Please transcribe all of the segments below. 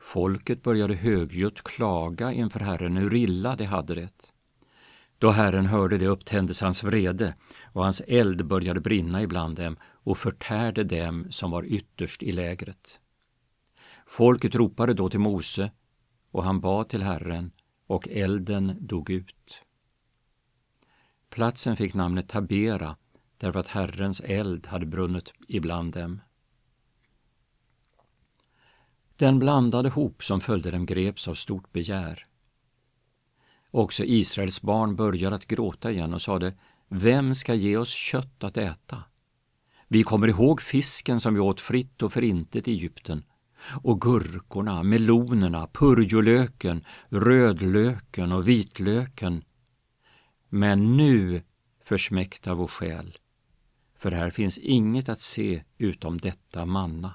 Folket började högljutt klaga inför Herren hur illa de hade det. Då Herren hörde det upptändes hans vrede, och hans eld började brinna ibland dem och förtärde dem som var ytterst i lägret. Folket ropade då till Mose, och han bad till Herren, och elden dog ut. Platsen fick namnet Tabera, därför att Herrens eld hade brunnit ibland dem. Den blandade hop som följde dem greps av stort begär. Också Israels barn började att gråta igen och sade: Vem ska ge oss kött att äta? Vi kommer ihåg fisken som vi åt fritt och förintet i Egypten, och gurkorna, melonerna, purjolöken, rödlöken och vitlöken. Men nu försmäktar vår själ, för här finns inget att se utom detta manna.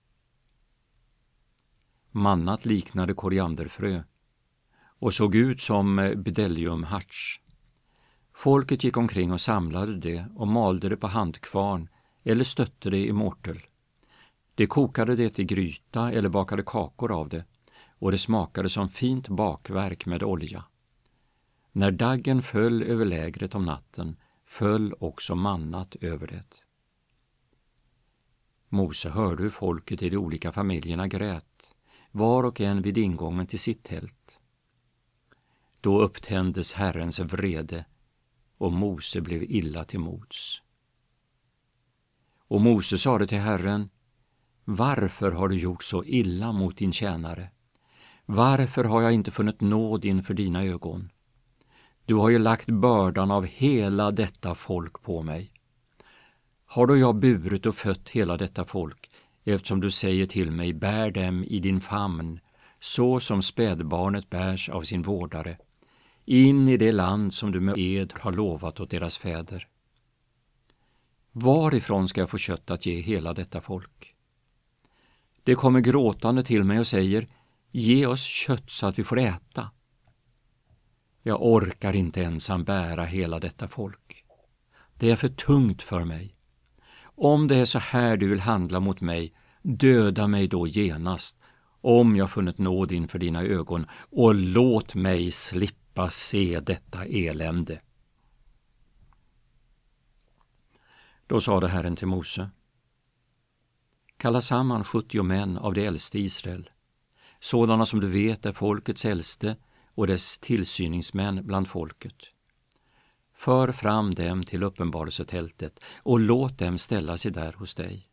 Mannat liknade korianderfrö och såg ut som bdelliumharts. Folket gick omkring och samlade det och malde det på handkvarn eller stötte det i mortel. De kokade det i gryta eller bakade kakor av det, och det smakade som fint bakverk med olja. När daggen föll över lägret om natten föll också mannat över det. Mose hörde hur folket i de olika familjerna grät, var och en vid ingången till sitt tält. Då upptändes Herrens vrede, och Mose blev illa till mods. Och Mose sade till Herren: Varför har du gjort så illa mot din tjänare? Varför har jag inte funnit nåd inför dina ögon? Du har ju lagt bördan av hela detta folk på mig. Har då jag burit och fött hela detta folk, eftersom du säger till mig: bär dem i din famn, så som spädbarnet bärs av sin vårdare, in i det land som du med ed har lovat åt deras fäder. Varifrån ska jag få kött att ge hela detta folk? Det kommer gråtande till mig och säger: ge oss kött så att vi får äta. Jag orkar inte ensam bära hela detta folk. Det är för tungt för mig. Om det är så här du vill handla mot mig, döda mig då genast, om jag funnit nåd inför dina ögon, och låt mig slippa se detta elände. Då sade Herren till Mose: kalla samman 70 män av de äldste i Israel, sådana som du vet är folkets äldste och dess tillsyningsmän bland folket. För fram dem till uppenbarelsetältet och låt dem ställa sig där hos dig.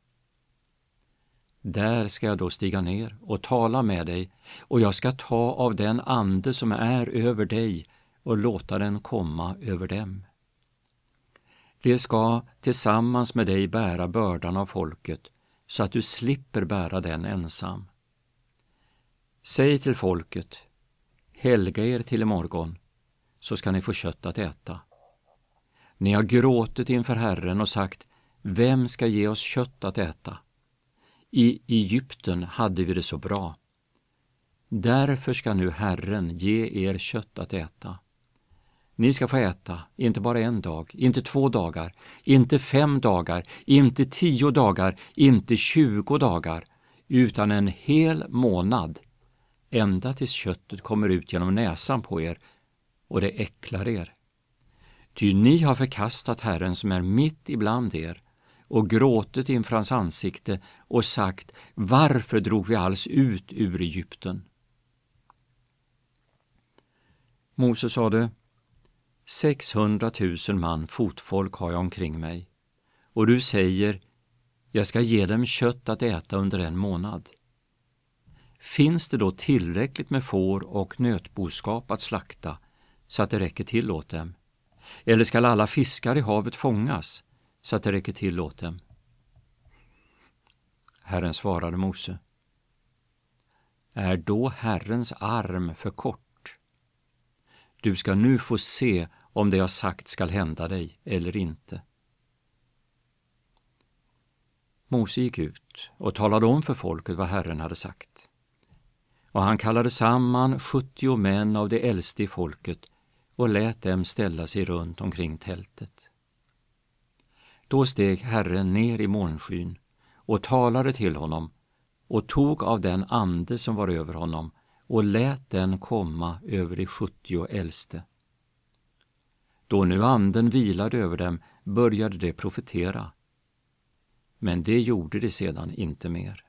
Där ska jag då stiga ner och tala med dig, och jag ska ta av den ande som är över dig och låta den komma över dem. De ska tillsammans med dig bära bördan av folket, så att du slipper bära den ensam. Säg till folket: helga er till imorgon, så ska ni få kött att äta. Ni har gråtit inför Herren och sagt: vem ska ge oss kött att äta? I Egypten hade vi det så bra. Därför ska nu Herren ge er kött att äta. Ni ska få äta, inte bara 1 dag, inte 2 dagar, inte 5 dagar, inte 10 dagar, inte 20 dagar, utan en hel månad, ända tills köttet kommer ut genom näsan på er och det äcklar er. Ty ni har förkastat Herren som är mitt ibland er och gråtit inför hans ansikte och sagt: varför drog vi alls ut ur Egypten? Mose sade: 600 000 man fotfolk har jag omkring mig, och du säger: jag ska ge dem kött att äta under 1 månad. Finns det då tillräckligt med får och nötboskap att slakta så att det räcker till åt dem? Eller skall alla fiskar i havet fångas så att det räcker till åt dem? Herren svarade Mose: är då Herrens arm för kort? Du ska nu få se om det jag sagt skall hända dig eller inte. Mose gick ut och talade om för folket vad Herren hade sagt. Och han kallade samman 70 män av de äldste i folket och lät dem ställa sig runt omkring tältet. Då steg Herren ner i molnskyn och talade till honom, och tog av den ande som var över honom och lät den komma över de 70 äldste. Då nu anden vilade över dem började de profetera, men det gjorde de sedan inte mer.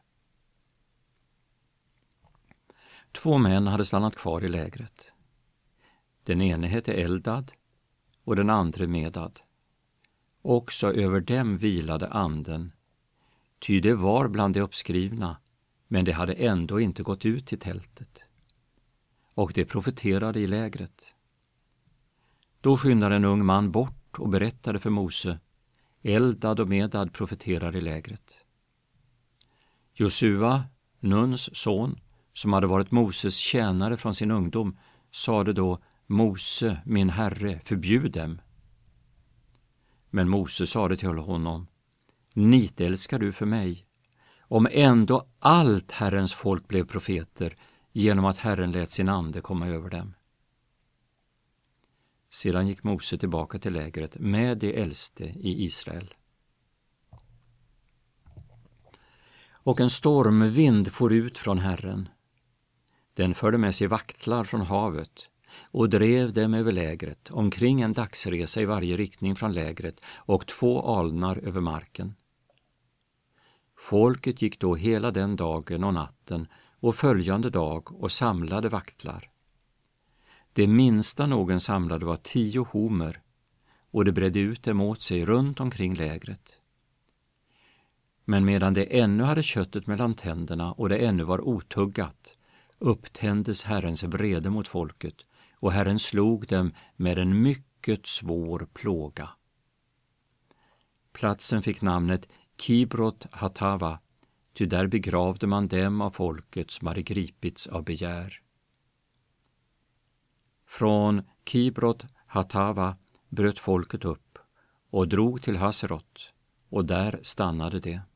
2 män hade stannat kvar i lägret. Den ene hette Eldad och den andra Medad. Också över dem vilade anden, ty det var bland de uppskrivna, men de hade ändå inte gått ut till tältet. Och de profeterade i lägret. Då skyndade en ung man bort och berättade för Mose: Eldad och Medad profeterar i lägret. Josua, Nuns son, som hade varit Moses tjänare från sin ungdom, sade då: Mose, min herre, förbjud dem. Men Mose sade till honom: Nitälskar du för mig, om ändå allt Herrens folk blev profeter genom att Herren lät sin ande komma över dem. Sedan gick Mose tillbaka till lägret med de äldste i Israel. Och en stormvind for ut från Herren. Den förde med sig vaktlar från havet och drev dem över lägret, omkring en dagsresa i varje riktning från lägret, och 2 alnar över marken. Folket gick då hela den dagen och natten och följande dag och samlade vaktlar. Det minsta någon samlade var 10 homer, och det bredde ut dem åt sig runt omkring lägret. Men medan det ännu hade köttet mellan tänderna och det ännu var otuggat, upptändes Herrens vrede mot folket, och Herren slog dem med en mycket svår plåga. Platsen fick namnet Kibrot Hatava, ty där begravde man dem av folket som hade gripits av begär. Från Kibrot Hatava bröt folket upp och drog till Haserot, och där stannade det.